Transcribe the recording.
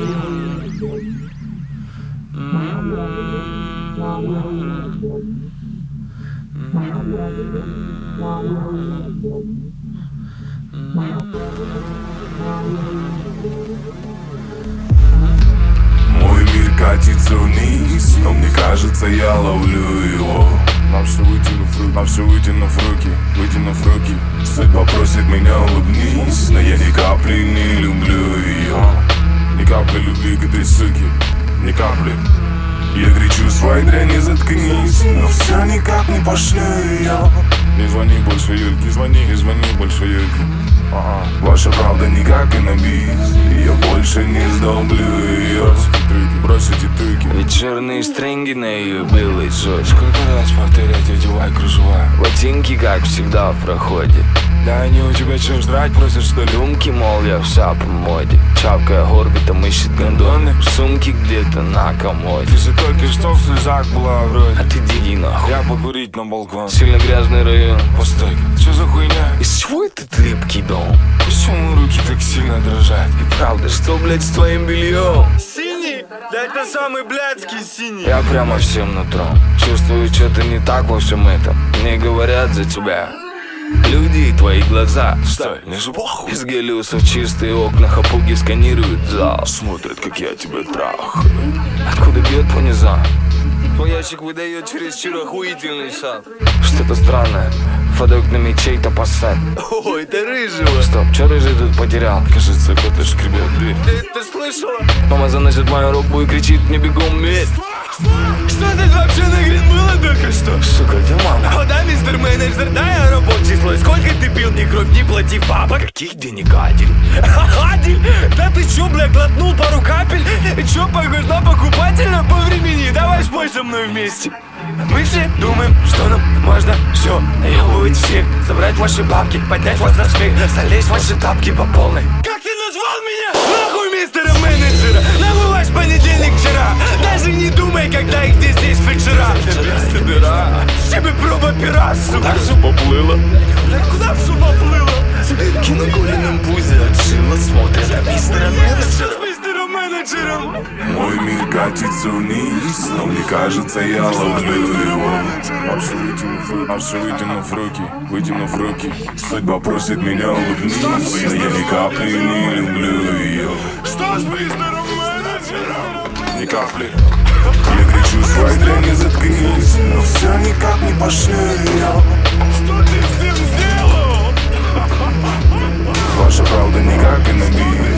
Мой мир катится вниз, но мне кажется, я ловлю его. Нам все вытянув руки, судьба просит меня улыбнись, но я ни капли не люблю ее. Ни капли любви к этой суке, ни капли. Я кричу своей дряни, заткнись, но все никак не пошлю ее. Не звони больше Юльке, не звони больше Юльке. Ваша правда никак и на бис, я больше не сдолблю ее. Бросите трюки. Вечерние стринги на ее белой джой. Сколько раз повторять, одевай кружева. Ботинки, как всегда, в проходе. Да они у тебя чем жрать просят, что ли? Думки, мол, я вся по моде. Чавкая горбитом ищет гондоны в сумке где-то на комоде. Ты же только что в слезах была вроде. А ты диги нахуй. Я покурить на балкон. Сильно грязный район. Постой, что за хуйня? Из чего этот липкий дом? Почему руки так сильно дрожат? И правда, что, блядь, с твоим бельем? Синий? Да это самый блядский синий. Я прямо всем нутром чувствую, что-то не так во всем этом. Мне говорят за тебя люди и твои глаза. Стой, не же похуй. Из гелиусов чистые окна, хапуги сканируют зал. Смотрят, как я тебя трахаю. Откуда бьет по низам? Твой ящик выдает чересчур охуительный шаг. Что-то странное, под окнами чей-то пассат. Ой, это рыжего. Стоп, чё рыжий тут потерял? Кажется, кто-то шкребет дверь. Ты слышала? Мама заносит мою руку и кричит мне бегом медь. Что тут вообще нахрен было только что? Сука, где мама? О, да, мистер менеджер, да, я работ число. Сколько ты пил, ни кровь, не плати, папа? Каких денег, Адель? Адель? Да ты чё, бля, глотнул пару капель? Чё, похож на покупателя по времени? Давай спой со мной вместе. Мы все думаем, что нам можно все наебывать всех, забрать ваши бабки, поднять вас на смех, залезть в ваши тапки по полной. Как ты назвал меня? Нахуй мистера менеджера, нахуй ваш понедельник вчера. Даже не думай, когда и где здесь вечера. Тебе проба пера, сука. Так все поплыло. Да куда все поплыло? Дырки на голеном пузе отшила, смотрят на мистера менеджера. С мистером менеджером. Мой мир катится вниз, но мне кажется, я ловлю его. Вытянув руки, судьба просит меня улыбнись, но я ни капли не люблю ее. Что с мистером менеджером? Ни капли. Я кричу своей дряни, заткнись, но все никак не пошлю ее. Что ты с ним сделал? Ваша правда никак и на бис.